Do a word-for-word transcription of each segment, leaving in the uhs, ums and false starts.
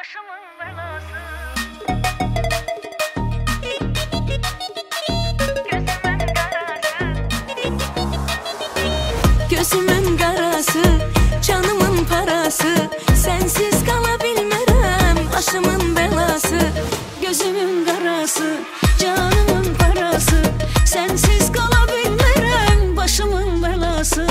başımın belası. Gözümün karası, canımın parası, sensiz kalabilmem, başımın belası. Gözümün karası, canımın parası, sensiz kalabilmem, başımın belası.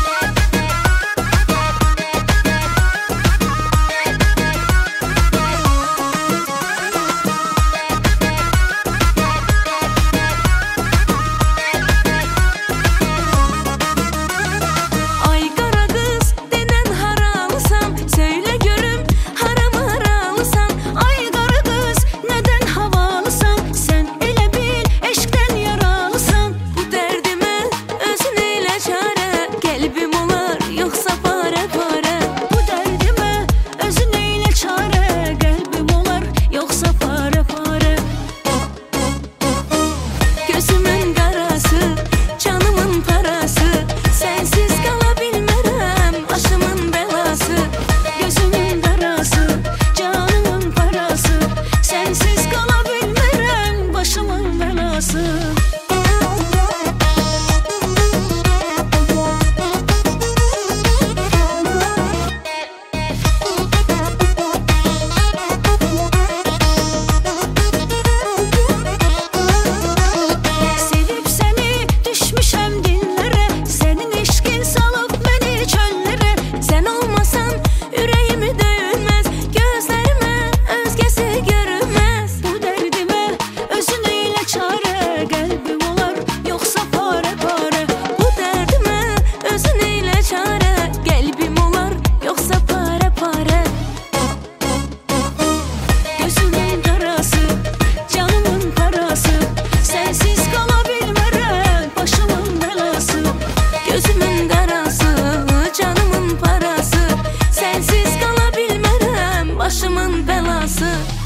Başımın belası.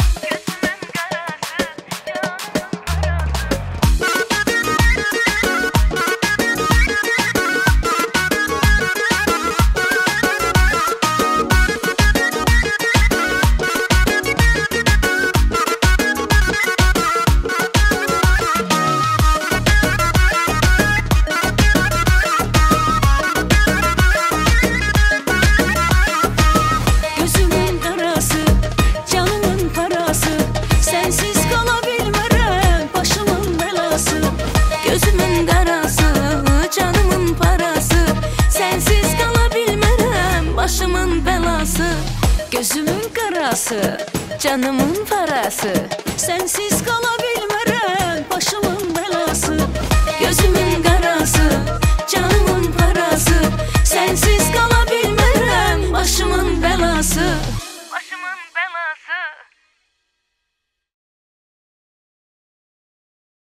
Gözümün karası, canımın parası, sensiz kalabilmem, başımın belası. Gözümün karası, canımın parası, sensiz kalabilmem.